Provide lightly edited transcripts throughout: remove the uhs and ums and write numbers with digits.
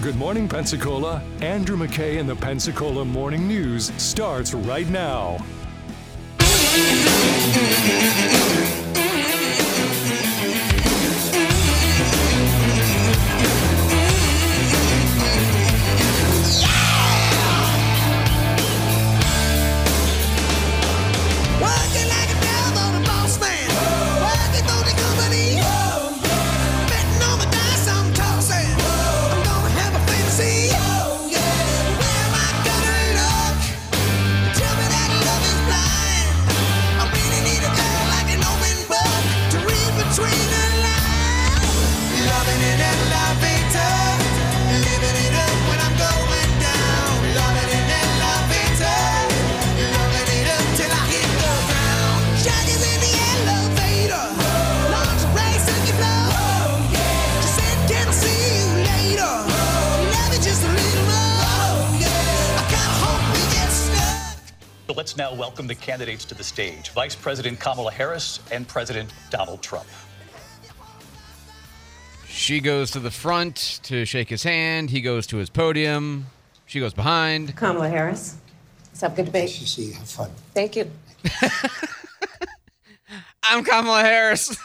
Good morning, Pensacola. Andrew McKay and the Pensacola Morning News starts right now. Let's now welcome the candidates to the stage. Vice President Kamala Harris and President Donald Trump. She goes to the front to shake his hand. He goes to his podium. She goes behind. Kamala Harris. What's up? Good debate. Nice to see you. Have fun. Thank you. I'm Kamala Harris.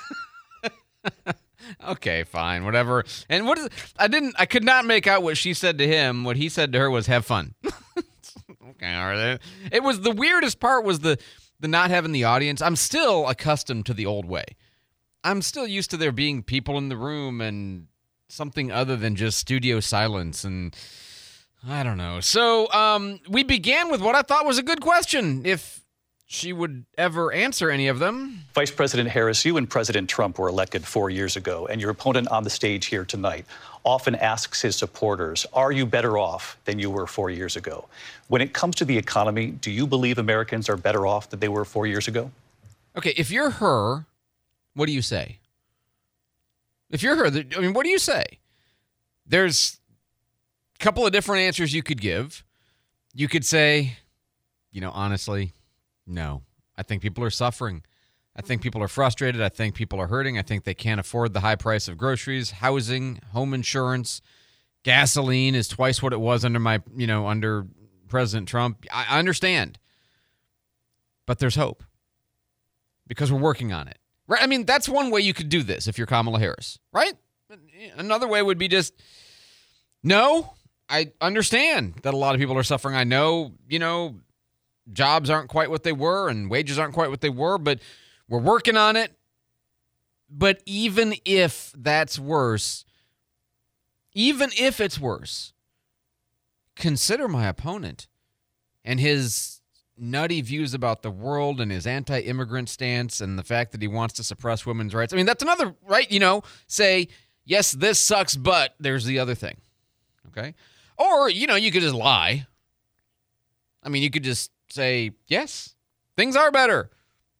Okay, fine, whatever. And what is I could not make out what she said to him. What he said to her was have fun. Okay, all right. It was the weirdest part was the not having the audience. I'm still accustomed to the old way. I'm still used to there being people in the room and something other than just studio silence, and I don't know. So we began with what I thought was a good question, if she would ever answer any of them. Vice President Harris, you and President Trump were elected 4 years ago, and your opponent on the stage here tonight often asks his supporters, are you better off than you were 4 years ago? When it comes to the economy, do you believe Americans are better off than they were 4 years ago? Okay, if you're her, what do you say? If you're her, I mean, what do you say? There's a couple of different answers you could give. You could say, honestly, no. I think people are suffering. I think people are frustrated. I think people are hurting. I think they can't afford the high price of groceries, housing, home insurance. Gasoline is twice what it was under President Trump. I understand. But there's hope. Because we're working on it. Right? I mean, that's one way you could do this if you're Kamala Harris, right? Another way would be just, no, I understand that a lot of people are suffering. I know, jobs aren't quite what they were and wages aren't quite what they were, but we're working on it. But even if that's worse, even if it's worse, consider my opponent and his nutty views about the world and his anti-immigrant stance and the fact that he wants to suppress women's rights. I mean, that's another, right? Say, yes, this sucks, but there's the other thing. Okay? Or, you could just lie. I mean, you could just say, yes, things are better.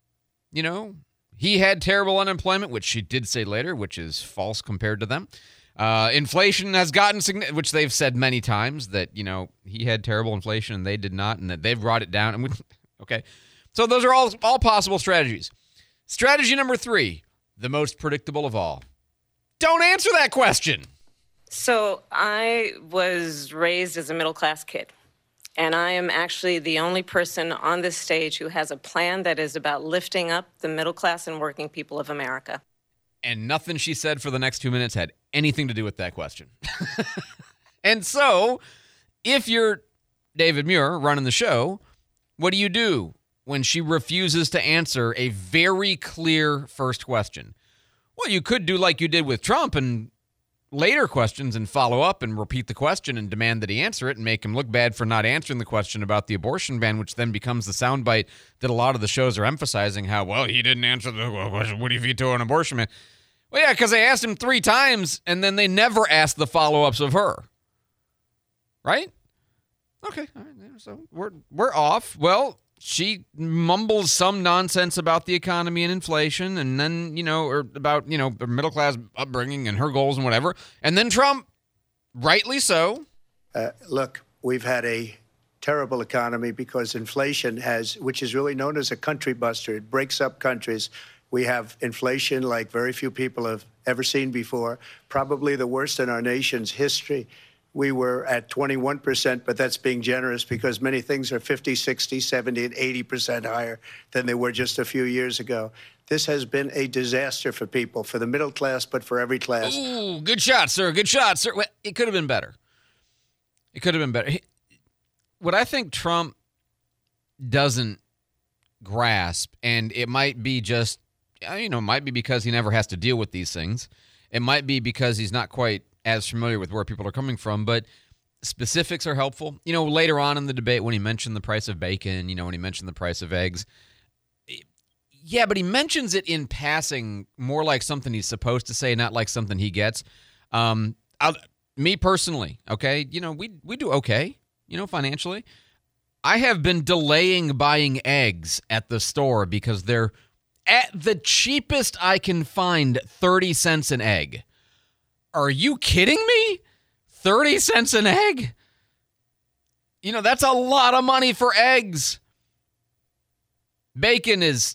He had terrible unemployment, which she did say later, which is false compared to them. Inflation has gotten, which they've said many times that, he had terrible inflation and they did not, and that they've brought it down. Okay. So those are all possible strategies. Strategy number 3, the most predictable of all. Don't answer that question. So I was raised as a middle-class kid, and I am actually the only person on this stage who has a plan that is about lifting up the middle class and working people of America. And nothing she said for the next 2 minutes had anything to do with that question. And so, if you're David Muir running the show, what do when she refuses to answer a very clear first question? Well, you could do like you did with Trump and later questions and follow up and repeat the question and demand that he answer it and make him look bad for not answering the question about the abortion ban, which then becomes the soundbite that a lot of the shows are emphasizing how, well, he didn't answer the question, would he veto an abortion ban? Well, yeah, because they asked him 3 times and then they never asked the follow-ups of her. Right? Okay. All right. So we're off. Well, she mumbles some nonsense about the economy and inflation and then, or about, the middle-class upbringing and her goals and whatever. And then Trump, rightly so. Look, we've had a terrible economy because inflation which is really known as a country buster. It breaks up countries. We have inflation like very few people have ever seen before, probably the worst in our nation's history. we were at 21%, but that's being generous because many things are 50, 60, 70, and 80% higher than they were just a few years ago. This has been a disaster for people, for the middle class, but for every class. Ooh, good shot, sir. Good shot, sir. Well, it could have been better. It could have been better. What I think Trump doesn't grasp, and it might be just, it might be because he never has to deal with these things. It might be because he's not quite as familiar with where people are coming from, but specifics are helpful. Later on in the debate when he mentioned the price of bacon, when he mentioned the price of eggs, yeah, but he mentions it in passing more like something he's supposed to say, not like something he gets. Me personally, okay, we do okay, financially. I have been delaying buying eggs at the store because they're at the cheapest I can find, 30 cents an egg. Are you kidding me? 30 cents an egg? That's a lot of money for eggs. Bacon is,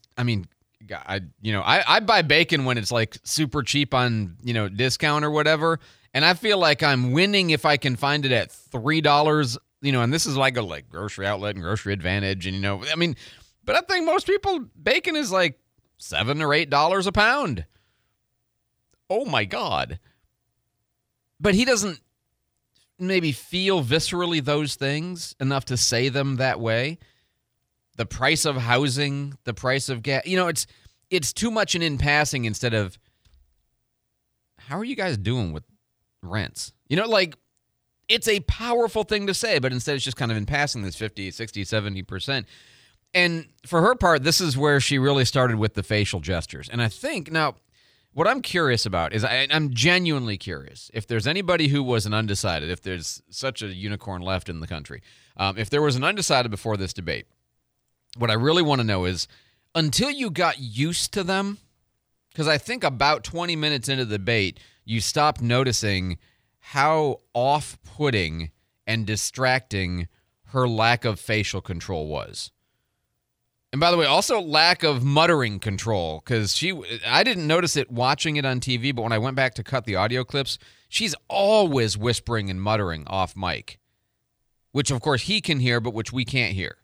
I buy bacon when it's like super cheap on, discount or whatever. And I feel like I'm winning if I can find it at $3, and this is like a Grocery Outlet and Grocery Advantage. And, but I think most people, bacon is like $7 or $8 a pound. Oh my God. But he doesn't maybe feel viscerally those things enough to say them that way. The price of housing, the price of gas, it's too much in passing instead of, how are you guys doing with rents? It's a powerful thing to say, but instead it's just kind of in passing, this 50, 60, 70%. And for her part, this is where she really started with the facial gestures. And I think, now, what I'm curious about is, I'm genuinely curious, if there's anybody who was an undecided, if there's such a unicorn left in the country, if there was an undecided before this debate, what I really want to know is, until you got used to them, because I think about 20 minutes into the debate, you stopped noticing how off-putting and distracting her lack of facial control was. And by the way, also lack of muttering control, because I didn't notice it watching it on TV, but when I went back to cut the audio clips, she's always whispering and muttering off mic, which of course he can hear, but which we can't hear.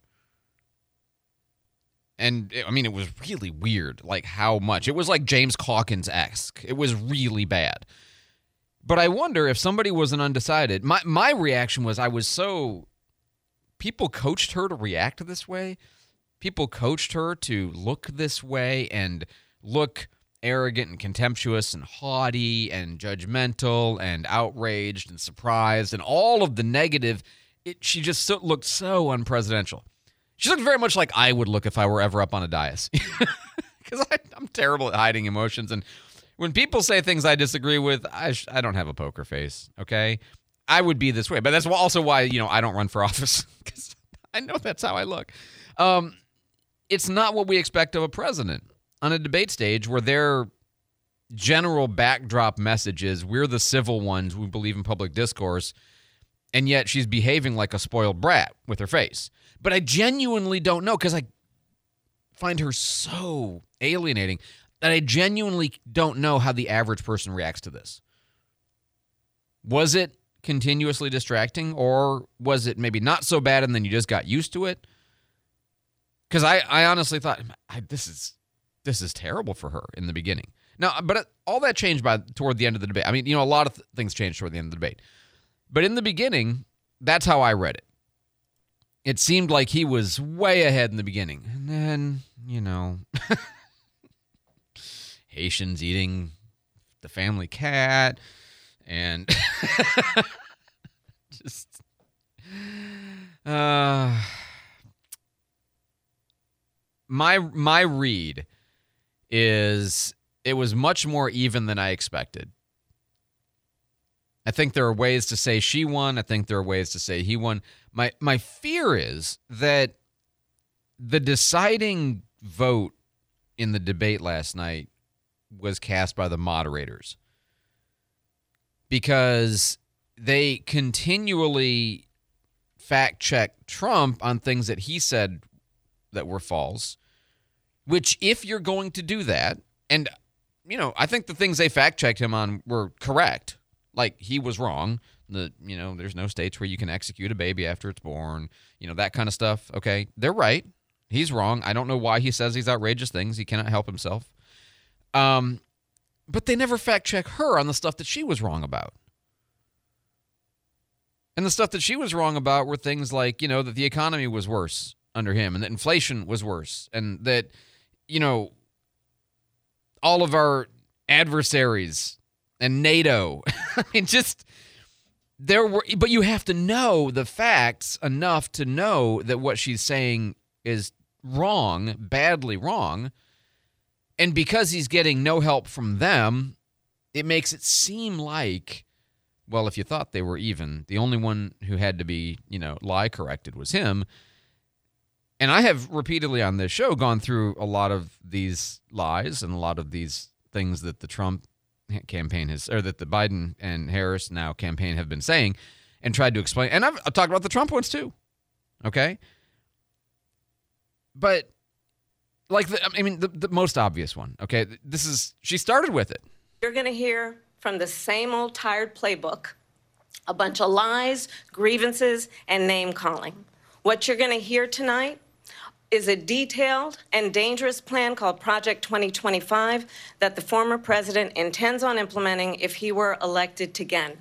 And it was really weird, like how much. It was like James Calkins-esque. It was really bad. But I wonder if somebody was an undecided. My reaction was, people coached her to react this way. People coached her to look this way and look arrogant and contemptuous and haughty and judgmental and outraged and surprised and all of the negative. She just looked so unpresidential. She looked very much like I would look if I were ever up on a dais. Because I'm terrible at hiding emotions. And when people say things I disagree with, I don't have a poker face, okay? I would be this way. But that's also why, I don't run for office. Because I know that's how I look. It's not what we expect of a president on a debate stage where their general backdrop message is, we're the civil ones, we believe in public discourse, and yet she's behaving like a spoiled brat with her face. But I genuinely don't know, because I find her so alienating that I genuinely don't know how the average person reacts to this. Was it continuously distracting, or was it maybe not so bad and then you just got used to it? Because I honestly thought, this is terrible for her in the beginning. Now, but all that changed toward the end of the debate. A lot of things changed toward the end of the debate. But in the beginning, that's how I read it. It seemed like he was way ahead in the beginning. And then, Haitians eating the family cat and just my read is it was much more even than I expected. I think there are ways to say she won. I think there are ways to say he won. My fear is that the deciding vote in the debate last night was cast by the moderators, because they continually fact-check Trump on things that he said that were false, which if you're going to do that, and, I think the things they fact-checked him on were correct. Like, he was wrong. there's no states where you can execute a baby after it's born, that kind of stuff. Okay, they're right. He's wrong. I don't know why he says these outrageous things. He cannot help himself. But they never fact check her on the stuff that she was wrong about. And the stuff that she was wrong about were things like, that the economy was worse under him and that inflation was worse and that, all of our adversaries and NATO, but you have to know the facts enough to know that what she's saying is wrong, badly wrong. And because he's getting no help from them, it makes it seem like, well, if you thought they were even, the only one who had to be, lie corrected was him. And I have repeatedly on this show gone through a lot of these lies and a lot of these things that the Trump campaign that the Biden and Harris now campaign have been saying and tried to explain. And I've talked about the Trump ones too. Okay. But the most obvious one. Okay. She started with it. You're going to hear from the same old tired playbook, a bunch of lies, grievances, and name calling. What you're going to hear tonight is a detailed and dangerous plan called Project 2025 that the former president intends on implementing if he were elected again.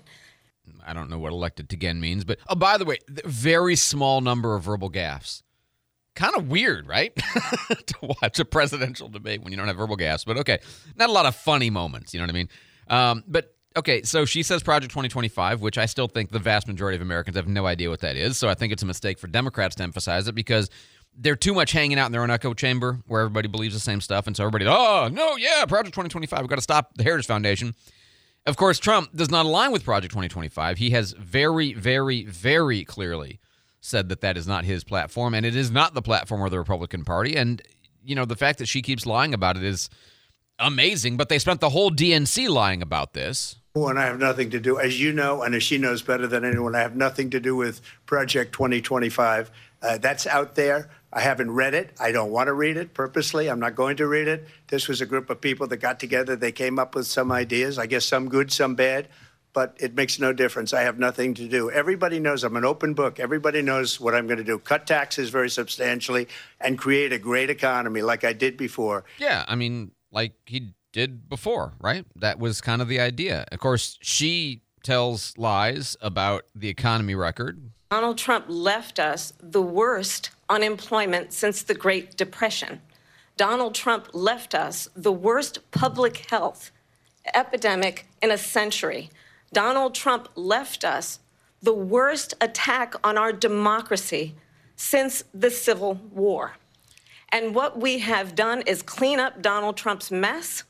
I don't know what elected again means, but by the way, very small number of verbal gaffes. Kind of weird, right? To watch a presidential debate when you don't have verbal gaffes, but okay. Not a lot of funny moments, you know what I mean? But okay, so she says Project 2025, which I still think the vast majority of Americans have no idea what that is. So I think it's a mistake for Democrats to emphasize it because they're too much hanging out in their own echo chamber where everybody believes the same stuff. And so everybody, Project 2025, we've got to stop the Heritage Foundation. Of course, Trump does not align with Project 2025. He has very, very, very clearly said that is not his platform, and it is not the platform of the Republican Party. And, the fact that she keeps lying about it is amazing, but they spent the whole DNC lying about this. And I have nothing to do, as you know, and as she knows better than anyone, I have nothing to do with Project 2025. That's out there. I haven't read it. I don't want to read it purposely. I'm not going to read it. This was a group of people that got together. They came up with some ideas, I guess some good, some bad, but it makes no difference. I have nothing to do. Everybody knows I'm an open book. Everybody knows what I'm going to do. Cut taxes very substantially and create a great economy like I did before. Yeah, like he did before, right? That was kind of the idea. Of course, she tells lies about the economy record. Donald Trump left us the worst unemployment since the Great Depression. Donald Trump left us the worst public health epidemic in a century. Donald Trump left us the worst attack on our democracy since the Civil War. And what we have done is clean up Donald Trump's mess.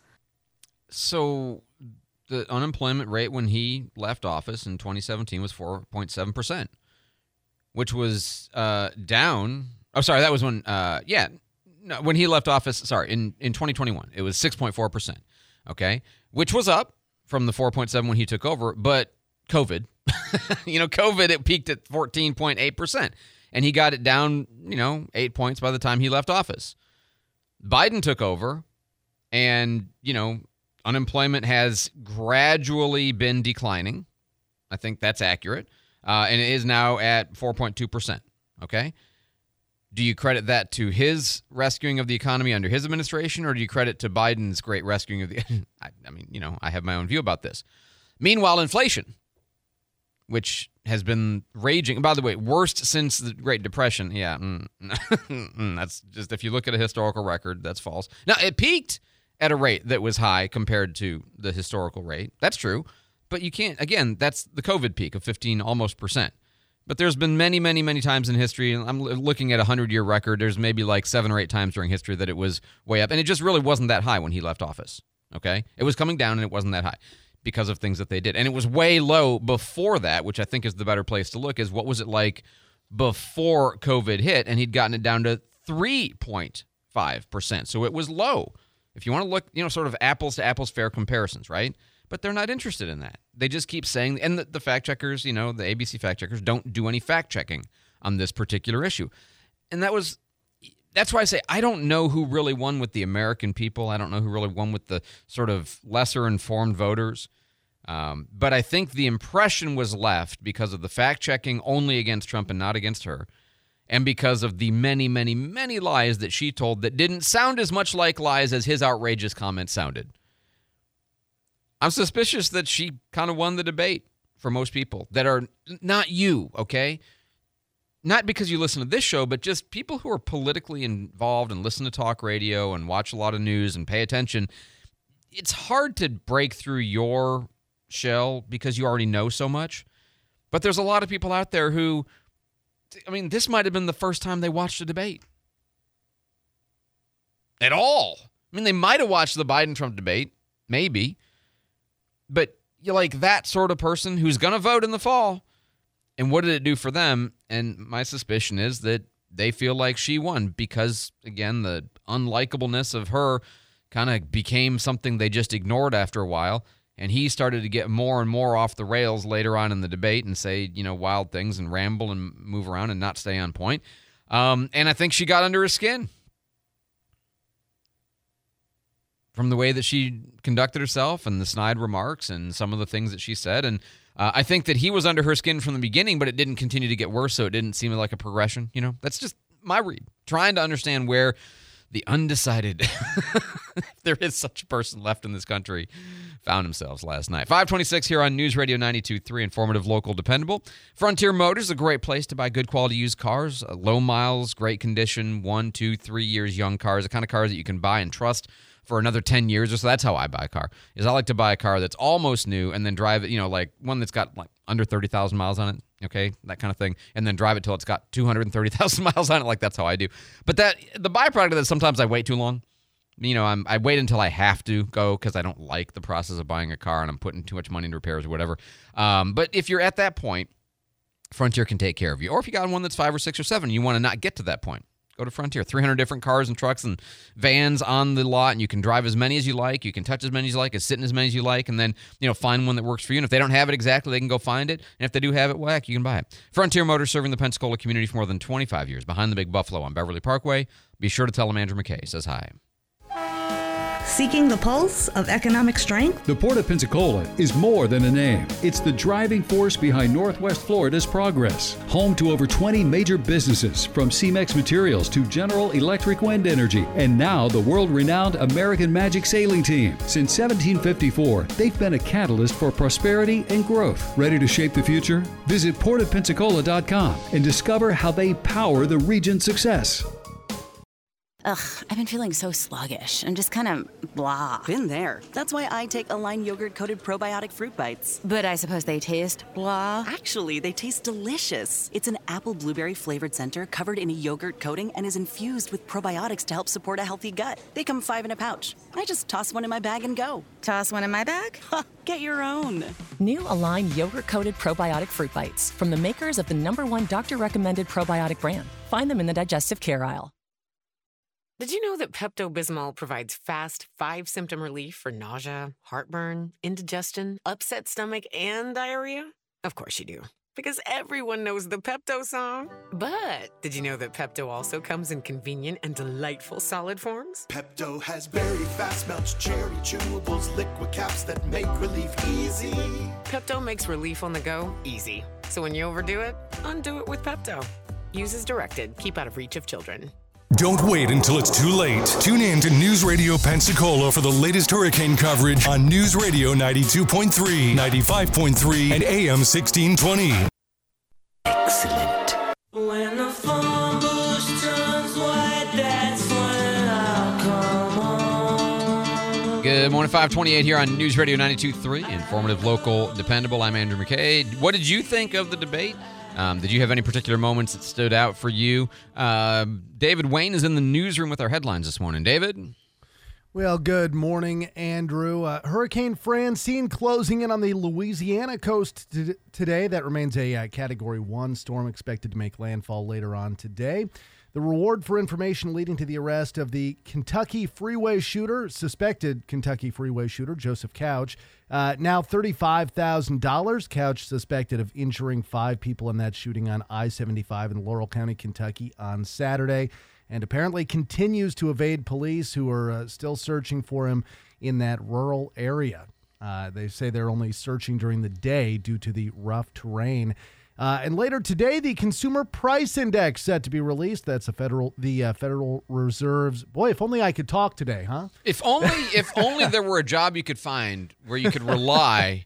So the unemployment rate when he left office in 2017 was 4.7%, which was down. Oh, sorry, that was when, when he left office, in 2021, it was 6.4%, okay, which was up from the 4.7 when he took over, but COVID, COVID, it peaked at 14.8%. And he got it down, 8 points by the time he left office. Biden took over, and, unemployment has gradually been declining. I think that's accurate. And it is now at 4.2%. Okay? Do you credit that to his rescuing of the economy under his administration, or do you credit to Biden's great rescuing of the... I have my own view about this. Meanwhile, inflation, which has been raging. By the way, worst since the Great Depression. Yeah, that's just, if you look at a historical record, that's false. Now, it peaked at a rate that was high compared to the historical rate. That's true. But you can't, again, that's the COVID peak of 15 almost %. But there's been many, many, many times in history, and I'm looking at a 100-year record, there's maybe like 7 or 8 times during history that it was way up. And it just really wasn't that high when he left office, okay? It was coming down and it wasn't that high because of things that they did. And it was way low before that, which I think is the better place to look, is what was it like before COVID hit, and he'd gotten it down to 3.5%. So it was low. If you want to look, sort of apples to apples fair comparisons, right? But they're not interested in that. They just keep saying, and the fact checkers, the ABC fact checkers don't do any fact checking on this particular issue. And that's why I say I don't know who really won with the American people. I don't know who really won with the sort of lesser informed voters. But I think the impression was left because of the fact-checking only against Trump and not against her, and because of the many, many, many lies that she told that didn't sound as much like lies as his outrageous comments sounded. I'm suspicious that she kind of won the debate for most people that are not you, okay? Not because you listen to this show, but just people who are politically involved and listen to talk radio and watch a lot of news and pay attention. It's hard to break through your shell because you already know so much. But there's a lot of people out there who, I mean, this might have been the first time they watched a debate. At all. I mean, they might have watched the Biden-Trump debate, maybe. But you're like that sort of person who's going to vote in the fall. And what did it do for them? And my suspicion is that they feel like she won because, again, the unlikableness of her kind of became something they just ignored after a while. And he started to get more and more off the rails later on in the debate and say, wild things and ramble and move around and not stay on point. And I think she got under his skin from the way that she conducted herself and the snide remarks and some of the things that she said. And I think that he was under her skin from the beginning, but it didn't continue to get worse, so it didn't seem like a progression. That's just my read. Trying to understand where the undecided, if there is such a person left in this country, found themselves last night. 526 here on News Radio 92.3, informative, local, dependable. Frontier Motors is a great place to buy good quality used cars, low miles, great condition, 1, 2, 3 years young cars, the kind of cars that you can buy and trust for another 10 years or so. That's how I buy a car, is I like to buy a car that's almost new and then drive it, like one that's got like under 30,000 miles on it, okay, that kind of thing, and then drive it till it's got 230,000 miles on it. Like, that's how I do. But the byproduct of that, sometimes I wait too long. I wait until I have to go because I don't like the process of buying a car and I'm putting too much money into repairs or whatever. But if you're at that point, Frontier can take care of you. Or if you got one that's 5 or 6 or 7, you want to not get to that point, go to Frontier. 300 different cars and trucks and vans on the lot, and you can drive as many as you like. You can touch as many as you like, sit in as many as you like, and then find one that works for you. And if they don't have it exactly, they can go find it. And if they do have it, you can buy it. Frontier Motors, serving the Pensacola community for more than 25 years, behind the Big Buffalo on Beverly Parkway. Be sure to tell them Andrew McKay says hi. Seeking the pulse of economic strength? The Port of Pensacola is more than a name. It's the driving force behind Northwest Florida's progress. Home to over 20 major businesses, from CEMEX Materials to General Electric Wind Energy, and now the world-renowned American Magic Sailing Team. Since 1754, they've been a catalyst for prosperity and growth. Ready to shape the future? Visit portofpensacola.com and discover how they power the region's success. Ugh, I've been feeling so sluggish and just kind of blah. Been there. That's why I take Align yogurt-coated probiotic fruit bites. But I suppose they taste blah. Actually, they taste delicious. It's an apple blueberry flavored center covered in a yogurt coating and is infused with probiotics to help support a healthy gut. They come 5 in a pouch. I just toss one in my bag and go. Toss one in my bag? Get your own. New Align yogurt-coated probiotic fruit bites from the makers of the #1 doctor-recommended probiotic brand. Find them in the digestive care aisle. Did you know that Pepto-Bismol provides fast 5-symptom relief for nausea, heartburn, indigestion, upset stomach, and diarrhea? Of course you do, because everyone knows the Pepto song. But did you know that Pepto also comes in convenient and delightful solid forms? Pepto has very fast melts, cherry chewables, liquid caps that make relief easy. Pepto makes relief on the go easy. So when you overdo it, undo it with Pepto. Use as directed. Keep out of reach of children. Don't wait until it's too late. Tune in to News Radio Pensacola for the latest hurricane coverage on News Radio 92.3, 95.3, and AM 1620. Excellent. When the phone bush turns white, that's when I'll come on. Good morning, 528 here on News Radio 92.3, informative, local, dependable. I'm Andrew McKay. What did you think of the debate? Did you have any particular moments that stood out for you? David Wayne is in the newsroom with our headlines this morning. David? Well, good morning, Andrew. Hurricane Francine closing in on the Louisiana coast today. That remains a Category 1 storm expected to make landfall later on today. The reward for information leading to the arrest of the suspected Kentucky freeway shooter, Joseph Couch, now $35,000. Couch suspected of injuring 5 people in that shooting on I-75 in Laurel County, Kentucky on Saturday, and apparently continues to evade police who are still searching for him in that rural area. They say they're only searching during the day due to the rough terrain. And later today, the Consumer Price Index set to be released. That's the Federal Reserve's. Boy, if only I could talk today, huh? If only there were a job you could find where you could rely.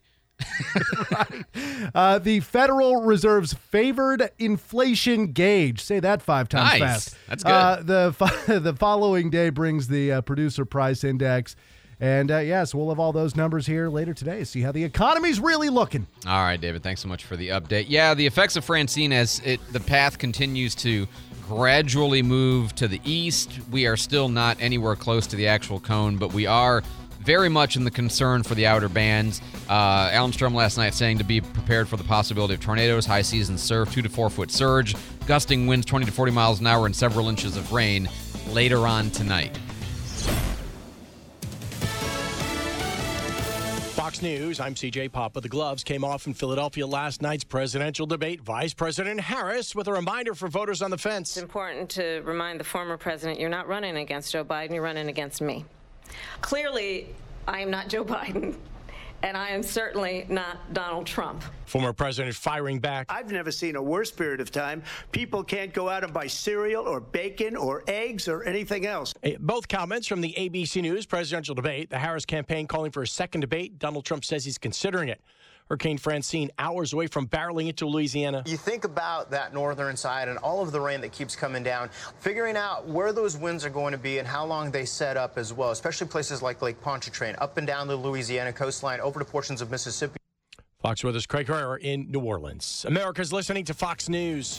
Right. The Federal Reserve's favored inflation gauge. Say that 5 times fast. That's good. The following day brings the Producer Price Index. And, yes, we'll have all those numbers here later today. See how the economy's really looking. All right, David, thanks so much for the update. Yeah, the effects of Francine as the path continues to gradually move to the east. We are still not anywhere close to the actual cone, but we are very much in the concern for the outer bands. Alan Strom last night saying to be prepared for the possibility of tornadoes, high seas and surf, 2 to 4 foot surge, gusting winds 20 to 40 miles an hour, and several inches of rain later on tonight. Fox News, I'm CJ Papa. The gloves came off in Philadelphia last night's presidential debate. Vice President Harris with a reminder for voters on the fence. It's important to remind the former president you're not running against Joe Biden, you're running against me. Clearly, I am not Joe Biden, and I am certainly not Donald Trump. Former president firing back. I've never seen a worse period of time. People can't go out and buy cereal or bacon or eggs or anything else. Both comments from the ABC News presidential debate. The Harris campaign calling for a second debate. Donald Trump says he's considering it. Hurricane Francine hours away from barreling into Louisiana. You think about that northern side and all of the rain that keeps coming down, figuring out where those winds are going to be and how long they set up as well, especially places like Lake Pontchartrain, up and down the Louisiana coastline, over to portions of Mississippi. Fox Weather's Craig Herrera in New Orleans. America's listening to Fox News.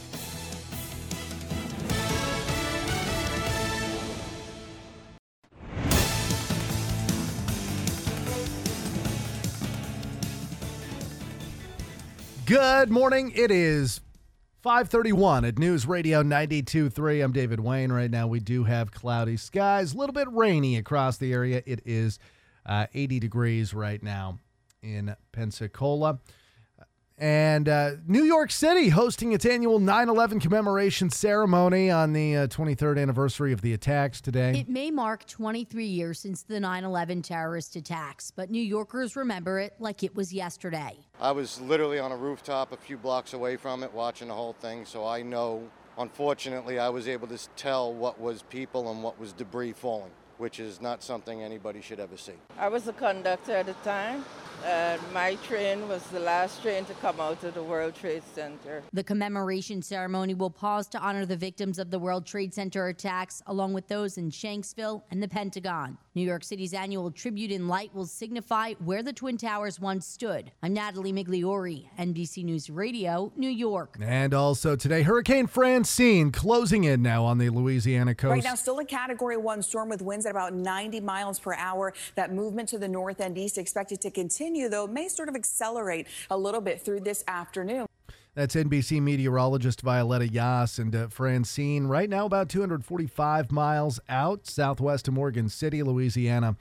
Good morning. It is 5:31 at News Radio 92.3. I'm David Wayne. Right now we do have cloudy skies, a little bit rainy across the area. It is 80 degrees right now in Pensacola. And New York City hosting its annual 9/11 commemoration ceremony on the 23rd anniversary of the attacks today. It may mark 23 years since the 9/11 terrorist attacks, but New Yorkers remember it like it was yesterday. I was literally on a rooftop a few blocks away from it watching the whole thing, so I know, unfortunately, I was able to tell what was people and what was debris falling, which is not something anybody should ever see. I was a conductor at the time. My train was the last train to come out of the World Trade Center. The commemoration ceremony will pause to honor the victims of the World Trade Center attacks, along with those in Shanksville and the Pentagon. New York City's annual Tribute in Light will signify where the Twin Towers once stood. I'm Natalie Migliori, NBC News Radio, New York. And also today, Hurricane Francine closing in now on the Louisiana coast. Right now, still a Category 1 storm with winds at about 90 miles per hour. That movement to the north and east expected to continue, though it may sort of accelerate a little bit through this afternoon. That's NBC meteorologist Violetta Yas. And Francine, right now about 245 miles out southwest of Morgan City, Louisiana,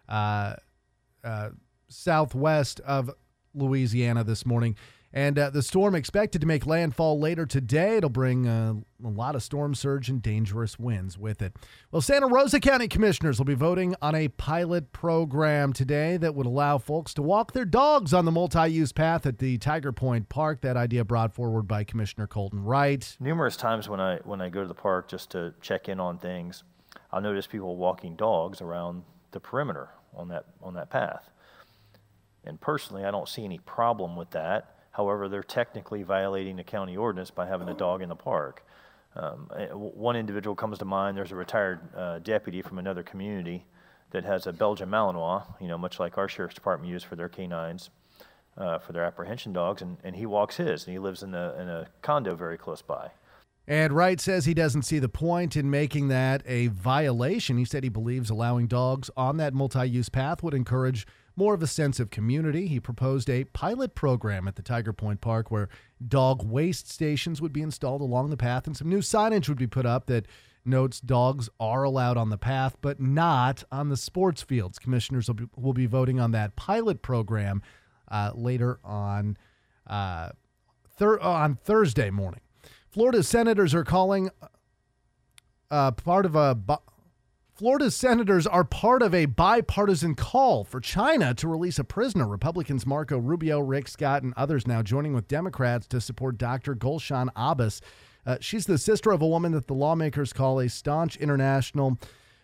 southwest of Louisiana this morning. And the storm expected to make landfall later today. It'll bring a lot of storm surge and dangerous winds with it. Well, Santa Rosa County commissioners will be voting on a pilot program today that would allow folks to walk their dogs on the multi-use path at the Tiger Point Park. That idea brought forward by Commissioner Colton Wright. Numerous times when I go to the park just to check in on things, I'll notice people walking dogs around the perimeter on that path. And personally, I don't see any problem with that. However, they're technically violating the county ordinance by having a dog in the park. One individual comes to mind. There's a retired deputy from another community that has a Belgian Malinois, much like our sheriff's department used for their canines, for their apprehension dogs, and he walks his, and he lives in a condo very close by. And Wright says he doesn't see the point in making that a violation. He said he believes allowing dogs on that multi-use path would encourage more of a sense of community. He proposed a pilot program at the Tiger Point Park where dog waste stations would be installed along the path and some new signage would be put up that notes dogs are allowed on the path but not on the sports fields. Commissioners will be voting on that pilot program later on Thursday morning. Florida senators are calling part of a Florida's senators are part of a bipartisan call for China to release a prisoner. Republicans Marco Rubio, Rick Scott, and others now joining with Democrats to support Dr. Gulshan Abbas. She's the sister of a woman that the lawmakers call a staunch international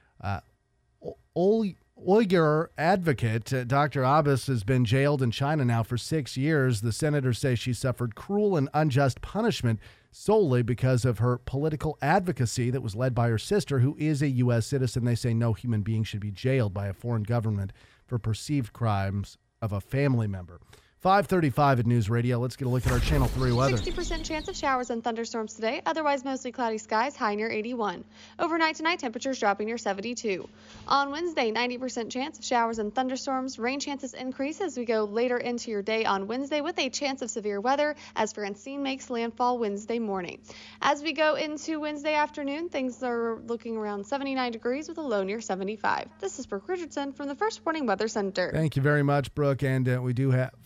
Uyghur advocate. Dr. Abbas has been jailed in China now for 6 years. The senators say she suffered cruel and unjust punishment solely because of her political advocacy that was led by her sister, who is a U.S. citizen. They say no human being should be jailed by a foreign government for perceived crimes of a family member. 5:35 at News Radio. Let's get a look at our Channel 3 weather. 60% chance of showers and thunderstorms today, otherwise mostly cloudy skies, high near 81. Overnight tonight, temperatures dropping near 72. On Wednesday, 90% chance of showers and thunderstorms. Rain chances increase as we go later into your day on Wednesday with a chance of severe weather as Francine makes landfall Wednesday morning. As we go into Wednesday afternoon, things are looking around 79 degrees with a low near 75. This is Brooke Richardson from the First Warning Weather Center. Thank you very much, Brooke. And we do have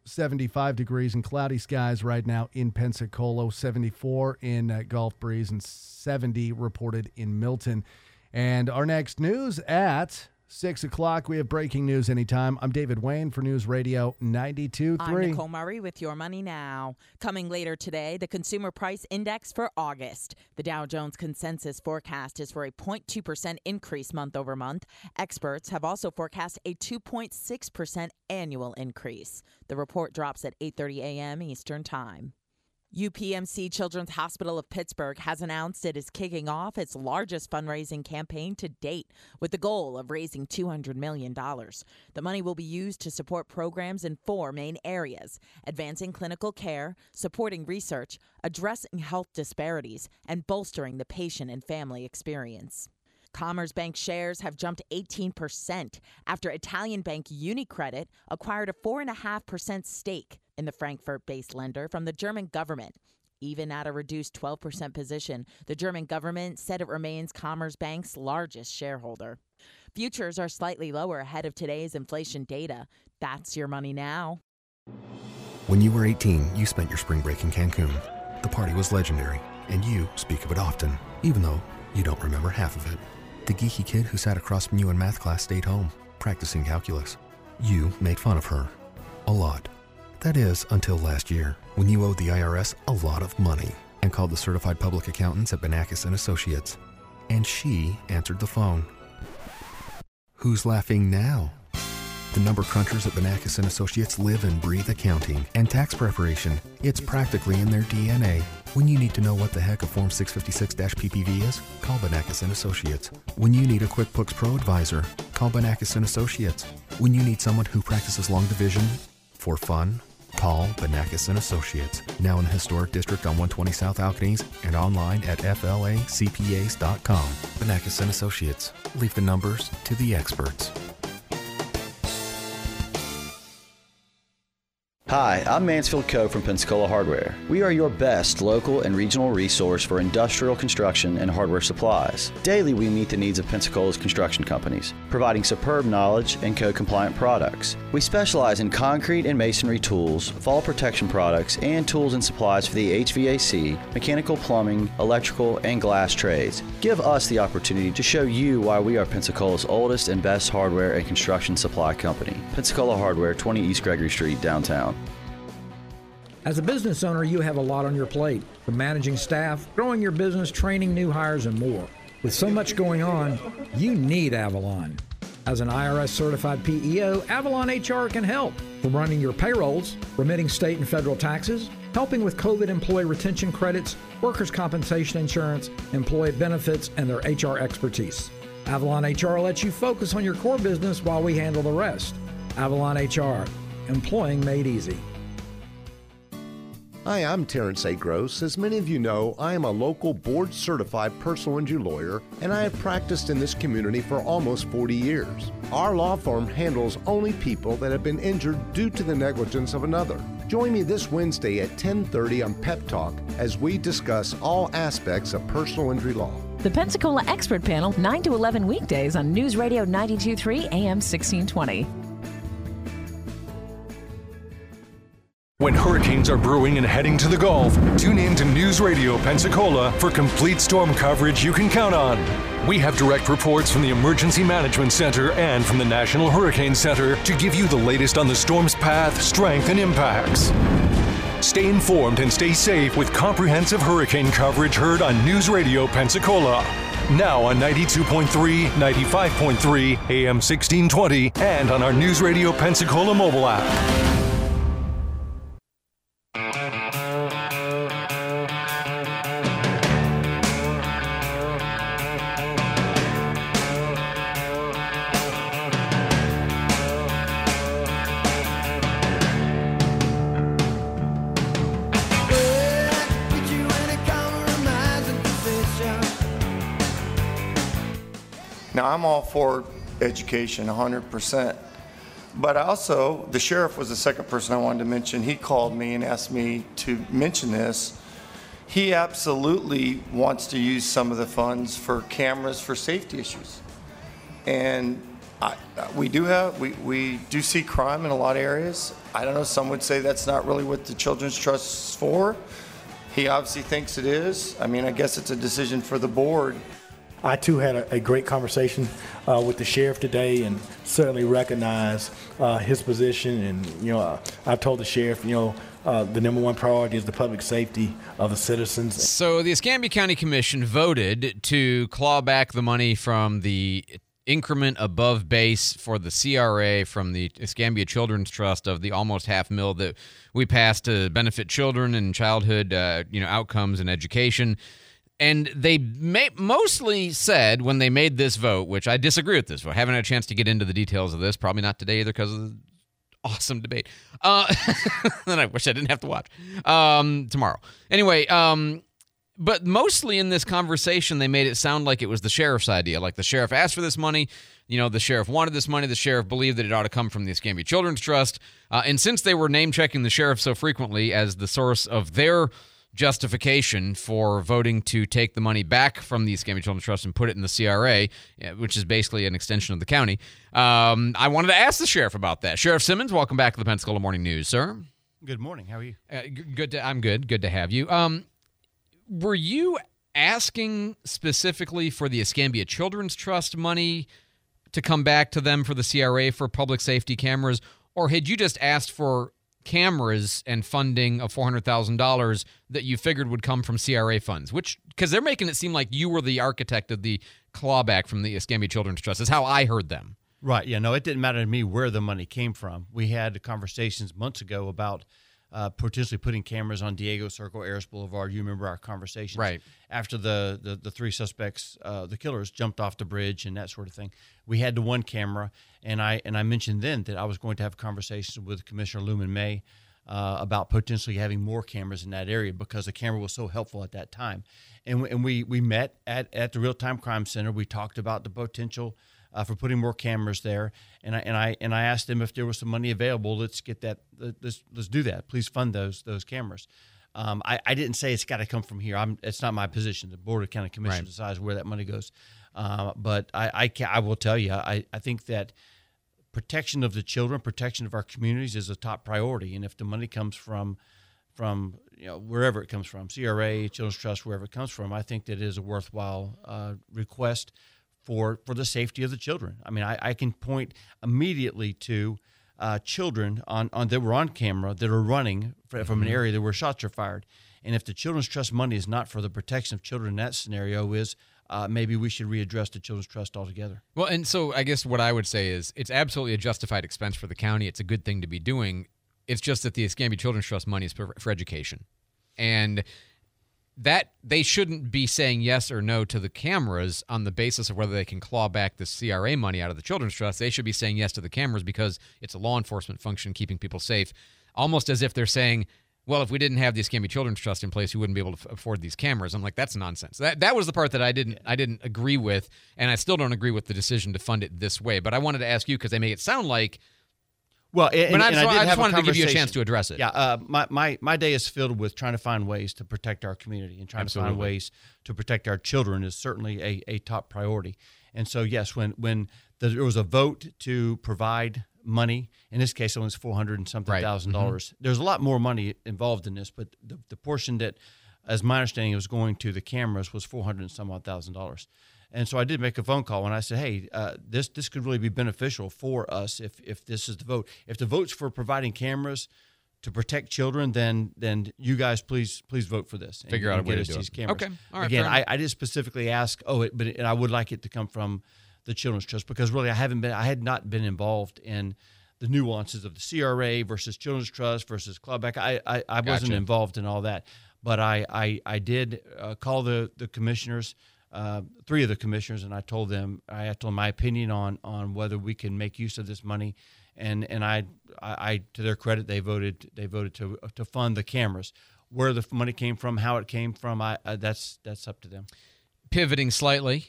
75 degrees and cloudy skies right now in Pensacola, 74 in Gulf Breeze, and 70 reported in Milton. And our next news at 6 o'clock. We have breaking news anytime. I'm David Wayne for News Radio 92.3. I'm Nicole Murray with Your Money Now. Coming later today, the Consumer Price Index for August. The Dow Jones Consensus forecast is for a 0.2% increase month over month. Experts have also forecast a 2.6% annual increase. The report drops at 8:30 a.m. Eastern Time. UPMC Children's Hospital of Pittsburgh has announced it is kicking off its largest fundraising campaign to date with the goal of raising $200 million. The money will be used to support programs in 4 main areas: advancing clinical care, supporting research, addressing health disparities, and bolstering the patient and family experience. Commerce Bank shares have jumped 18% after Italian bank UniCredit acquired a 4.5% stake in the Frankfurt-based lender from the German government. Even at a reduced 12% position, the German government said it remains Commerce Bank's largest shareholder. Futures are slightly lower ahead of today's inflation data. That's Your Money Now. When you were 18, you spent your spring break in Cancun. The party was legendary, and you speak of it often, even though you don't remember half of it. The geeky kid who sat across from you in math class stayed home, practicing calculus. You made fun of her. A lot. That is, until last year, when you owed the IRS a lot of money and called the certified public accountants at Banakis & Associates. And she answered the phone. Who's laughing now? The number crunchers at Banakis & Associates live and breathe accounting and tax preparation. It's practically in their DNA. When you need to know what the heck a Form 656-PPV is, call Banakis & Associates. When you need a QuickBooks Pro advisor, call Banakis & Associates. When you need someone who practices long division for fun, call Banakis & Associates. Now in the historic district on 120 South Alcanese and online at flacpas.com. Banakis & Associates. Leave the numbers to the experts. Hi, I'm Mansfield Coe from Pensacola Hardware. We are your best local and regional resource for industrial construction and hardware supplies. Daily, we meet the needs of Pensacola's construction companies, providing superb knowledge and code-compliant products. We specialize in concrete and masonry tools, fall protection products, and tools and supplies for the HVAC, mechanical plumbing, electrical, and glass trades. Give us the opportunity to show you why we are Pensacola's oldest and best hardware and construction supply company. Pensacola Hardware, 20 East Gregory Street, downtown. As a business owner, you have a lot on your plate, from managing staff, growing your business, training new hires, and more. With so much going on, you need Avalon. As an IRS-certified PEO, Avalon HR can help, from running your payrolls, remitting state and federal taxes, helping with COVID employee retention credits, workers' compensation insurance, employee benefits, and their HR expertise. Avalon HR lets you focus on your core business while we handle the rest. Avalon HR, employing made easy. Hi, I'm Terrence A. Gross. As many of you know, I am a local board-certified personal injury lawyer, and I have practiced in this community for almost 40 years. Our law firm handles only people that have been injured due to the negligence of another. Join me this Wednesday at 10:30 on Pep Talk as we discuss all aspects of personal injury law. The Pensacola Expert Panel, 9 to 11 weekdays on News Radio 92.3 AM 1620. When hurricanes are brewing and heading to the Gulf, tune in to News Radio Pensacola for complete storm coverage you can count on. We have direct reports from the Emergency Management Center and from the National Hurricane Center to give you the latest on the storm's path, strength, and impacts. Stay informed and stay safe with comprehensive hurricane coverage heard on News Radio Pensacola. Now on 92.3, 95.3, AM 1620, and on our News Radio Pensacola mobile app. Now, I'm all for education, 100%. But also, the sheriff was the second person I wanted to mention. He called me and asked me to mention this. He absolutely wants to use some of the funds for cameras for safety issues. And we do see crime in a lot of areas. I don't know, some would say that's not really what the Children's Trust is for. He obviously thinks it is. I mean, I guess it's a decision for the board. I too had a great conversation with the sheriff today, and certainly recognize his position. And I've told the sheriff, the number one priority is the public safety of the citizens. So the Escambia County Commission voted to claw back the money from the increment above base for the CRA from the Escambia Children's Trust of the almost $500,000 that we passed to benefit children and childhood outcomes and education. And they mostly said when they made this vote, which I disagree with this vote. I haven't had a chance to get into the details of this. Probably not today either because of the awesome debate. Then I wish I didn't have to watch tomorrow. Anyway, but mostly in this conversation, they made it sound like it was the sheriff's idea. Like the sheriff asked for this money. The sheriff wanted this money. The sheriff believed that it ought to come from the Escambia Children's Trust. And since they were name-checking the sheriff so frequently as the source of their justification for voting to take the money back from the Escambia Children's Trust and put it in the CRA, which is basically an extension of the county. I wanted to ask the sheriff about that. Sheriff Simmons, welcome back to the Pensacola Morning News, sir. Good morning. How are you? I'm good. Good to have you. Were you asking specifically for the Escambia Children's Trust money to come back to them for the CRA for public safety cameras, or had you just asked for cameras and funding of $400,000 that you figured would come from CRA funds, because they're making it seem like you were the architect of the clawback from the Escambia Children's Trust, is how I heard them. Right. Yeah, no, it didn't matter to me where the money came from. We had conversations months ago about potentially putting cameras on Diego Circle, Ayers Boulevard. You remember our conversations. Right. After the three suspects, the killers, jumped off the bridge and that sort of thing. We had the one camera, and I mentioned then that I was going to have conversations with Commissioner Luman May about potentially having more cameras in that area because the camera was so helpful at that time. And we met at the Real-Time Crime Center. We talked about the potential for putting more cameras there, and I asked them if there was some money available. Let's get that. Let's do that. Please fund those cameras. I didn't say it's got to come from here. It's not my position. The Board of County Commission decides where that money goes. But I will tell you, I think that protection of the children, protection of our communities is a top priority. And if the money comes from wherever it comes from, CRA, Children's Trust, wherever it comes from, I think that it is a worthwhile request for the safety of the children. I mean, I can point immediately to children that were on camera that are running from an area where shots are fired. And if the Children's Trust money is not for the protection of children in that scenario, maybe we should readdress the Children's Trust altogether. Well, and so I guess what I would say is it's absolutely a justified expense for the county. It's a good thing to be doing. It's just that the Escambia Children's Trust money is for education. And that they shouldn't be saying yes or no to the cameras on the basis of whether they can claw back the CRA money out of the Children's Trust. They should be saying yes to the cameras because it's a law enforcement function keeping people safe, almost as if they're saying, well, if we didn't have the Escambia Children's Trust in place, we wouldn't be able to afford these cameras. I'm like, that's nonsense. That was the part that I didn't agree with, and I still don't agree with the decision to fund it this way. But I wanted to ask you because they make it sound like. Well, I just wanted to give you a chance to address it. Yeah, my day is filled with trying to find ways to protect our community, and trying to find ways to protect our children is certainly a top priority. And so, yes, when there was a vote to provide money. In this case, it was $400 and something thousand dollars. There's a lot more money involved in this, but the portion that, as my understanding, was going to the cameras was $400 and some odd $1,000. And so I did make a phone call, and I said, hey, this could really be beneficial for us if this is the vote. If the vote's for providing cameras to protect children, then you guys please vote for this. Figure out a way to do these it. Cameras. Okay. All right, Again, I did specifically ask, but I would like it to come from the Children's Trust, because really I had not been involved in the nuances of the CRA versus Children's Trust versus Clubback. I wasn't involved in all that, but I did call the commissioners, 3 of the commissioners, and I told them my opinion on whether we can make use of this money, and I to their credit, they voted to fund the cameras. Where the money came from, how it came from, that's up to them. Pivoting slightly,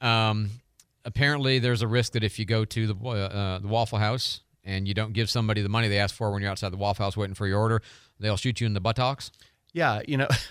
apparently there's a risk that if you go to the Waffle House and you don't give somebody the money they asked for when you're outside the Waffle House waiting for your order, they'll shoot you in the buttocks. Yeah,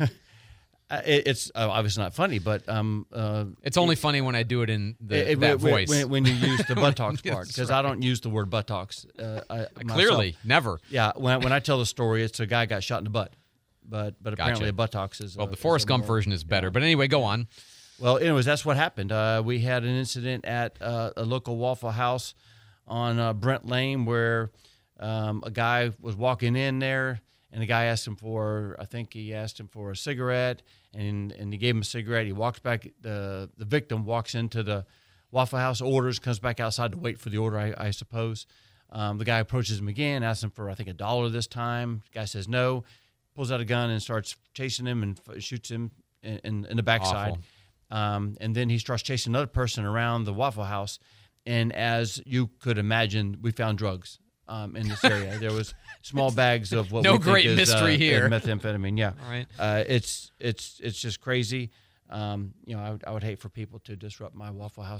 it's obviously not funny, but it's only funny when I do it in that voice. When you use the buttocks part, because I don't use the word buttocks. Clearly, never. Yeah, when I tell the story, it's a guy got shot in the butt, but apparently a buttocks is. Well, the Forrest Gump version is better, but anyway, go on. Well, anyways, that's what happened. We had an incident at a local Waffle House on Brent Lane where a guy was walking in there, and the guy asked him for a cigarette, and he gave him a cigarette. He walks back. The victim walks into the Waffle House, orders, comes back outside to wait for the order, I suppose. The guy approaches him again, asks him for, I think, $1 this time. The guy says no, pulls out a gun and starts chasing him and shoots him in the backside. Awful. And then he starts chasing another person around the Waffle House. And as you could imagine, we found drugs in this area. There was small bags of what no we great think is mystery here. Methamphetamine. Yeah, all right. It's just crazy. I would hate for people to disrupt my Waffle House.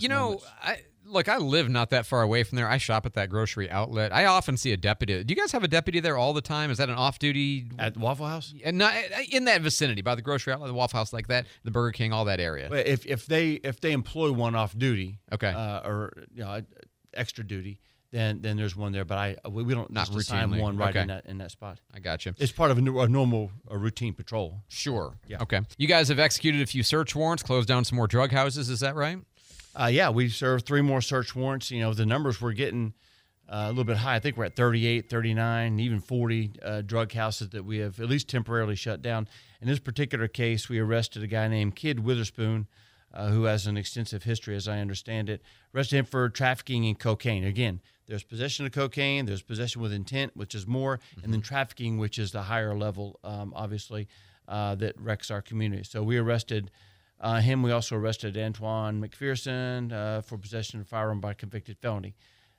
I live not that far away from there. I shop at that grocery outlet. I often see a deputy. Do you guys have a deputy there all the time? Is that an off-duty at Waffle House? And not in that vicinity, by the grocery outlet, the Waffle House, like that, the Burger King, all that area. Well, if they employ one off duty, okay, or extra duty, then there's one there. But we don't not just assign routinely. one right Okay. in that spot. I got you. It's part of a normal routine patrol. Sure. Yeah. Okay. You guys have executed a few search warrants, closed down some more drug houses. Is that right? Yeah, we served 3 more search warrants. The numbers we're getting a little bit high. I think we're at 38, 39, even 40 drug houses that we have at least temporarily shut down. In this particular case, we arrested a guy named Kid Witherspoon, who has an extensive history, as I understand it. Arrested him for trafficking in cocaine. Again, there's possession of cocaine, there's possession with intent, which is more, and then trafficking, which is the higher level, obviously, that wrecks our community. So we arrested him. We also arrested Antoine McPherson for possession of a firearm by convicted felon.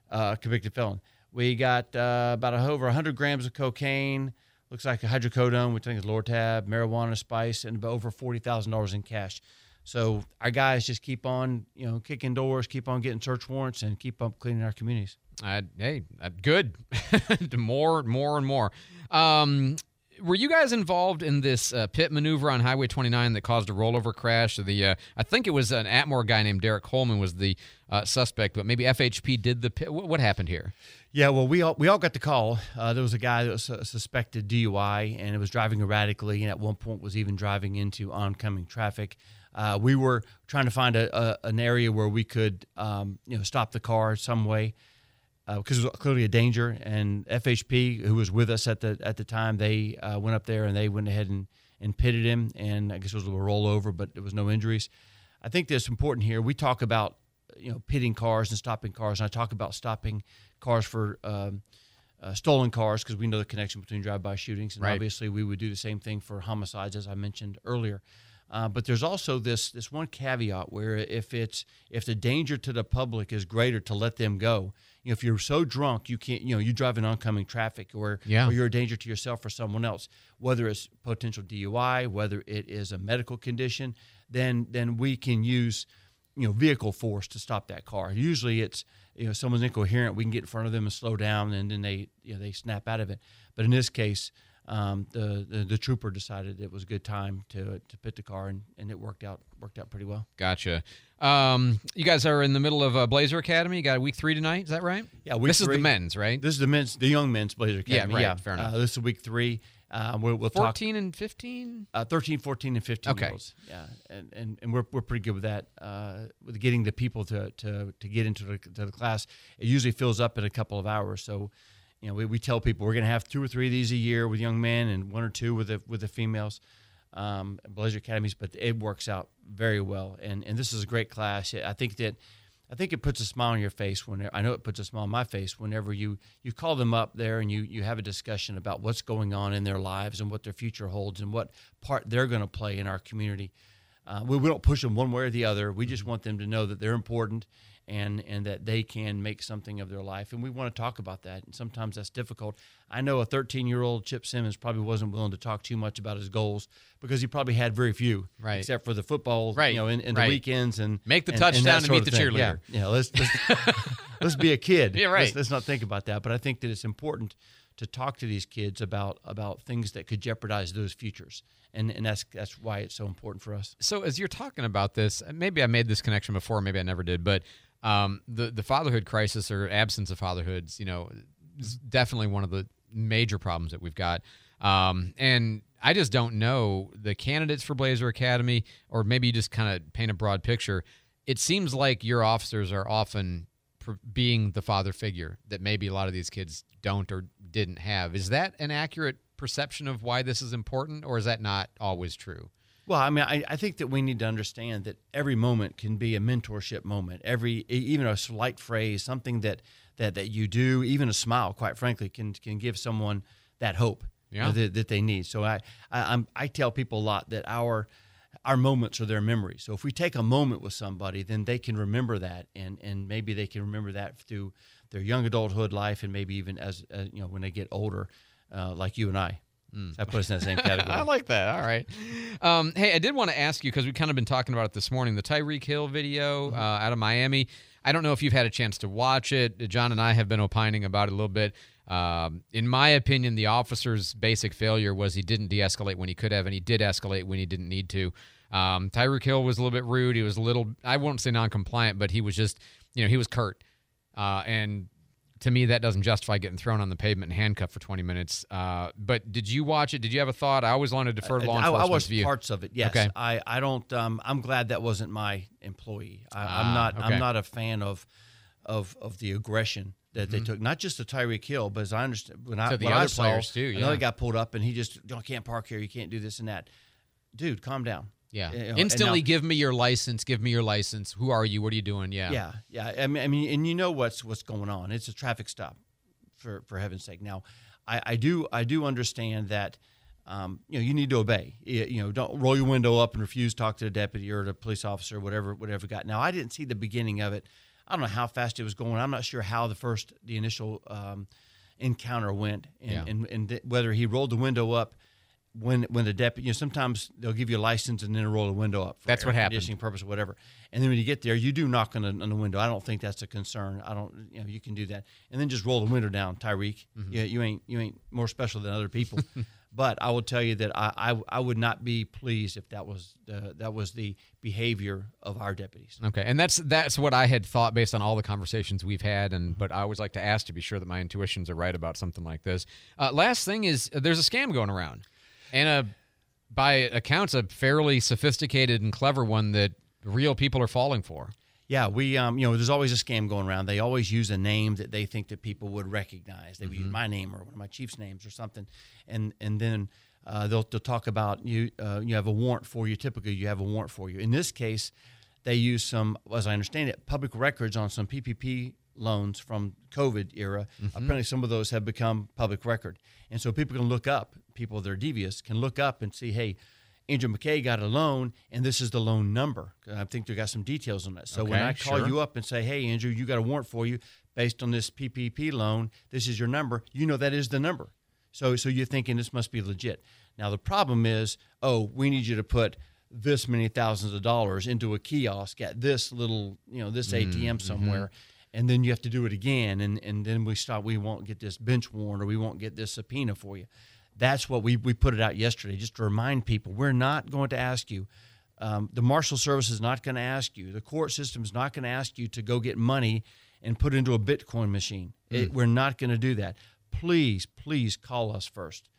We got about over 100 grams of cocaine, looks like a hydrocodone, which I think is Lortab, marijuana, spice, and about over $40,000 in cash. So our guys just keep on, kicking doors, keep on getting search warrants, and keep on cleaning our communities. Good. more and more. Were you guys involved in this pit maneuver on Highway 29 that caused a rollover crash? I think it was an Atmore guy named Derek Coleman was the suspect, but maybe FHP did the pit. What happened here? Yeah, well, we all got the call. There was a guy that was suspected DUI, and it was driving erratically, and at one point was even driving into oncoming traffic. We were trying to find an area where we could, stop the car some way. Because it was clearly a danger, and FHP, who was with us at the time, they went up there and they went ahead and pitted him, and I guess it was a little rollover, but there was no injuries. I think that's important here. We talk about pitting cars and stopping cars, and I talk about stopping cars for stolen cars because we know the connection between drive-by shootings, and obviously we would do the same thing for homicides, as I mentioned earlier. But there's also this one caveat where if the danger to the public is greater, to let them go. If you're so drunk you can't, you drive in oncoming traffic, or you're a danger to yourself or someone else, whether it's potential DUI, whether it is a medical condition, then we can use vehicle force to stop that car. Usually it's someone's incoherent, we can get in front of them and slow down, and then they snap out of it. But in this case, the trooper decided it was a good time to pit the car, and it worked out pretty well. Gotcha. You guys are in the middle of Blazer Academy. You got week 3 tonight. Is that right? Yeah. This is the men's, right? This is the young men's Blazer Academy. Yeah, right. Fair enough. This is week 3. We'll 14 and 15? 13, 14, and 15 Okay. year olds. Yeah, and we're pretty good with that. With getting the people to get into the class, it usually fills up in a couple of hours. So, we tell people we're going to have 2 or 3 of these a year with young men, and 1 or 2 with the females, Blazer Academies. But it works out very well, and this is a great class. I think it puts a smile on your face I know it puts a smile on my face whenever you call them up there and you have a discussion about what's going on in their lives and what their future holds and what part they're going to play in our community. We don't push them one way or the other. We just want them to know that they're important and that they can make something of their life. And we want to talk about that. And sometimes that's difficult. I know a 13-year-old Chip Simmons probably wasn't willing to talk too much about his goals because he probably had very few, right, except for the football, right, in the right. weekends and make the touchdown and meet the thing. cheerleader. Yeah, let's be a kid. Yeah, right. Let's not think about that. But I think that it's important to talk to these kids about things that could jeopardize those futures. And that's why it's so important for us. So as you're talking about this, maybe I made this connection before, maybe I never did, but the fatherhood crisis or absence of fatherhoods, is definitely one of the major problems that we've got. And I just don't know the candidates for Blazer Academy, or maybe you just kind of paint a broad picture. It seems like your officers are often being the father figure that maybe a lot of these kids don't or didn't have. Is that an accurate perception of why this is important, or is that not always true? Well, I mean, I think that we need to understand that every moment can be a mentorship moment. Even a slight phrase, something that you do, even a smile, quite frankly, can give someone that hope that they need. So I tell people a lot that our moments are their memories. So if we take a moment with somebody, then they can remember that, and maybe they can remember that through their young adulthood life, and maybe even as when they get older, like you and I. So I put us in that same category. I like that. All right. Hey, I did want to ask you, because we've kind of been talking about it this morning, the Tyreek Hill video out of Miami. I don't know if you've had a chance to watch it. John and I have been opining about it a little bit. In my opinion, the officer's basic failure was he didn't de-escalate when he could have, and he did escalate when he didn't need to. Tyreek Hill was a little bit rude. He was a little, I won't say non-compliant, but he was just, he was curt. And to me, that doesn't justify getting thrown on the pavement and handcuffed for 20 minutes. But did you watch it? Did you have a thought? I always wanted to defer to law enforcement's I watched view. parts of it. Yes. Okay. I don't. I'm glad that wasn't my employee. I'm not a fan of the aggression that they took. Not just the Tyreek Hill, but as I understand, when I saw players too. another guy pulled up and he just can't park here. You can't do this and that. Dude, calm down. Yeah. Instantly, give me your license. Give me your license. Who are you? What are you doing? Yeah. Yeah. I mean, and you know what's going on. It's a traffic stop, for heaven's sake. Now, I do understand that, you need to obey. Don't roll your window up and refuse to talk to the deputy or the police officer, whatever got. Now, I didn't see the beginning of it. I don't know how fast it was going. I'm not sure how the initial encounter went, and whether he rolled the window up. When the deputy, sometimes they'll give you a license and then roll the window up. That's what happened. Conditioning purpose or whatever. And then when you get there, you do knock on the window. I don't think that's a concern. You can do that. And then just roll the window down, Tyreek. Mm-hmm. Yeah, you ain't more special than other people. But I will tell you that I would not be pleased if that was the behavior of our deputies. Okay, and that's what I had thought based on all the conversations we've had. But I always like to ask to be sure that my intuitions are right about something like this. Last thing is there's a scam going around. And by accounts, a fairly sophisticated and clever one that real people are falling for. Yeah, we there's always a scam going around. They always use a name that they think that people would recognize. They would use my name or one of my chief's names or something, and then they'll talk about you have a warrant for you. Typically, you have a warrant for you. In this case, they use some, as I understand it, public records on some PPP loans from COVID era. Apparently some of those have become public record. And so people can look up, people that are devious can look up and see, hey, Andrew McKay got a loan and this is the loan number. I think they got some details on that. So when I call you up and say, hey, Andrew, you got a warrant for you based on this PPP loan, this is your number, that is the number. So you're thinking this must be legit. Now the problem is, we need you to put this many thousands of dollars into a kiosk at this little, this ATM somewhere. And then you have to do it again, and then we won't get this bench warrant or we won't get this subpoena for you. That's what we put it out yesterday, just to remind people we're not going to ask you. The Marshal Service is not going to ask you. The court system is not going to ask you to go get money and put it into a Bitcoin machine. We're not going to do that. Please call us first.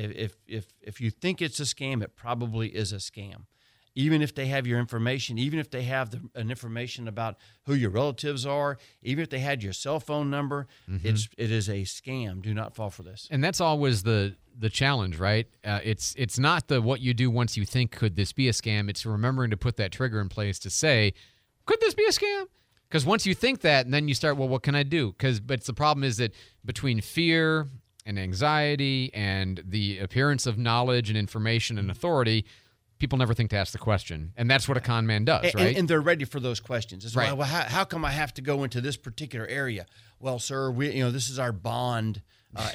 If you think it's a scam, it probably is a scam. Even if they have your information, even if they have an information about who your relatives are, even if they had your cell phone number, it is a scam. Do not fall for this. And that's always the challenge, right? It's not the what you do once you think, could this be a scam? It's remembering to put that trigger in place to say, could this be a scam? Because once you think that, and then you start, well, what can I do? But the problem is that between fear and anxiety and the appearance of knowledge and information and authority, people never think to ask the question. And that's what a con man does, right? And they're ready for those questions. It's right. Well, how come I have to go into this particular area? Well, sir, this is our bond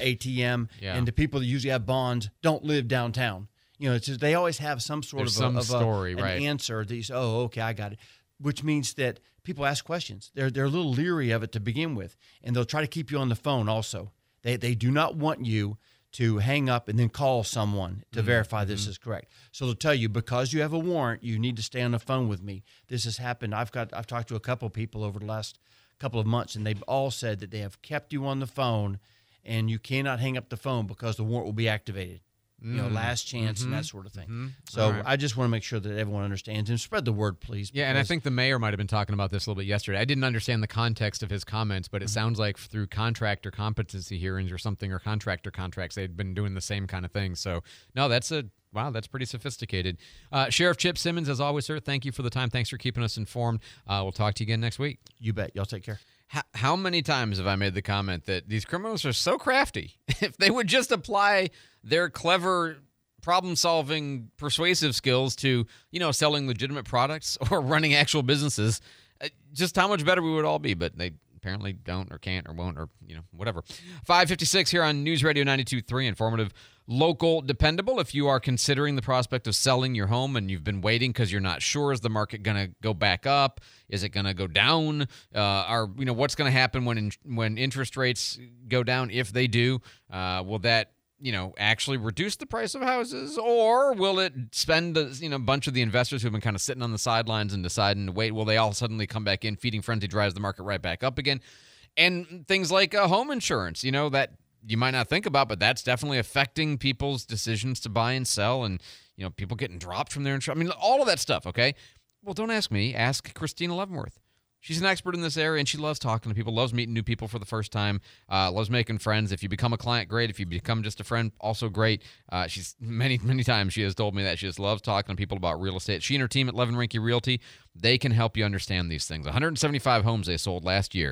ATM, and the people that usually have bonds don't live downtown. It's just, they always have some sort of story, an right? Answer. They say, oh, okay, I got it. Which means that people ask questions. They're a little leery of it to begin with, and they'll try to keep you on the phone also. They do not want you to hang up and then call someone to verify this is correct. So they'll tell you, because you have a warrant, you need to stay on the phone with me. This has happened. I've talked to a couple of people over the last couple of months, and they've all said that they have kept you on the phone, and you cannot hang up the phone because the warrant will be activated. Last chance and that sort of thing. So right. I just want to make sure that everyone understands and spread the word, please. Yeah, and I think the mayor might have been talking about this a little bit yesterday. I didn't understand the context of his comments, but it sounds like through contractor competency hearings or something, or contractor contracts, they'd been doing the same kind of thing. So, no, that's pretty sophisticated. Sheriff Chip Simmons, as always, sir, thank you for the time. Thanks for keeping us informed. We'll talk to you again next week. You bet. Y'all take care. How many times have I made the comment that these criminals are so crafty? If they would just apply their clever problem-solving, persuasive skills to, selling legitimate products or running actual businesses, just how much better we would all be. But they apparently don't or can't or won't or, whatever. 5:56 here on News Radio 92.3, informative, local, dependable. If you are considering the prospect of selling your home and you've been waiting because you're not sure, is the market going to go back up? Is it going to go down? What's going to happen when interest rates go down? If they do, will that actually reduce the price of houses, or will it spend a bunch of the investors who've been kind of sitting on the sidelines and deciding to wait? Will they all suddenly come back in? Feeding frenzy drives the market right back up again. And things like home insurance, that you might not think about, but that's definitely affecting people's decisions to buy and sell, and people getting dropped from their insurance. I mean, all of that stuff. Okay, well, don't ask me. Ask Christina Leavenworth. She's an expert in this area, and she loves talking to people, loves meeting new people for the first time, loves making friends. If you become a client, great. If you become just a friend, also great. She's many, many times she has told me that she just loves talking to people about real estate. She and her team at Levin Rinke Realty, they can help you understand these things. 175 homes they sold last year.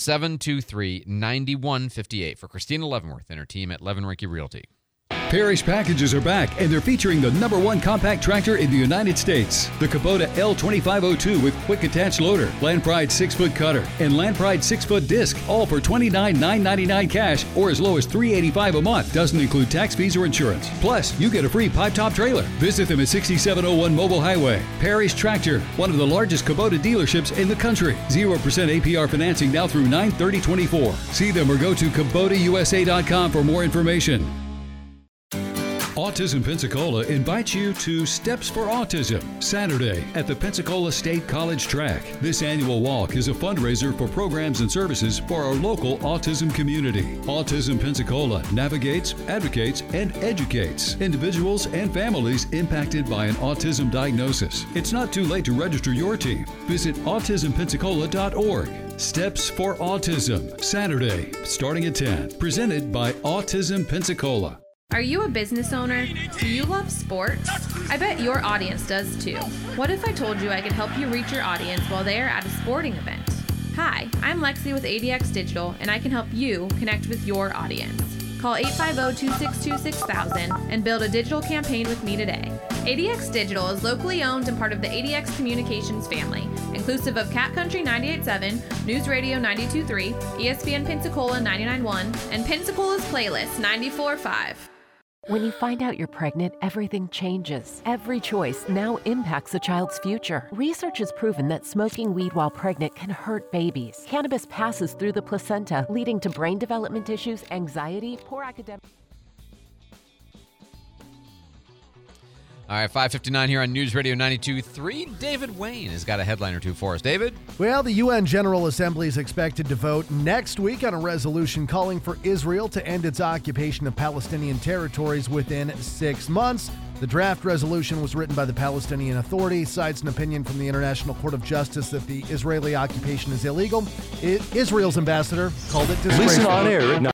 723-9158 for Christina Leavenworth and her team at Levin Rinke Realty. Parrish Packages are back, and they're featuring the #1 compact tractor in the United States, the Kubota L2502 with quick attach loader, Land Pride 6-foot cutter, and Land Pride 6-foot disc, all for $29,999 cash or as low as $385 a month. Doesn't include tax fees or insurance. Plus, you get a free pipe top trailer. Visit them at 6701 Mobile Highway. Parrish Tractor, one of the largest Kubota dealerships in the country. 0% APR financing now through 9/30/24. See them or go to KubotaUSA.com for more information. Autism Pensacola invites you to Steps for Autism, Saturday at the Pensacola State College track. This annual walk is a fundraiser for programs and services for our local autism community. Autism Pensacola navigates, advocates, and educates individuals and families impacted by an autism diagnosis. It's not too late to register your team. Visit autismpensacola.org. Steps for Autism, Saturday, starting at 10. Presented by Autism Pensacola. Are you a business owner? Do you love sports? I bet your audience does too. What if I told you I could help you reach your audience while they are at a sporting event? Hi, I'm Lexi with ADX Digital, and I can help you connect with your audience. Call 850-262-6000 and build a digital campaign with me today. ADX Digital is locally owned and part of the ADX Communications family, inclusive of Cat Country 98.7, News Radio 92.3, ESPN Pensacola 99.1, and Pensacola's Playlist 94.5. When you find out you're pregnant, everything changes. Every choice now impacts a child's future. Research has proven that smoking weed while pregnant can hurt babies. Cannabis passes through the placenta, leading to brain development issues, anxiety, poor academic... All right, 5:59 here on News Radio 92.3. David Wayne has got a headline or two for us. David? Well, the UN General Assembly is expected to vote next week on a resolution calling for Israel to end its occupation of Palestinian territories within 6 months. The draft resolution was written by the Palestinian Authority, cites an opinion from the International Court of Justice that the Israeli occupation is illegal. Israel's ambassador called it disgraceful. Listen on air at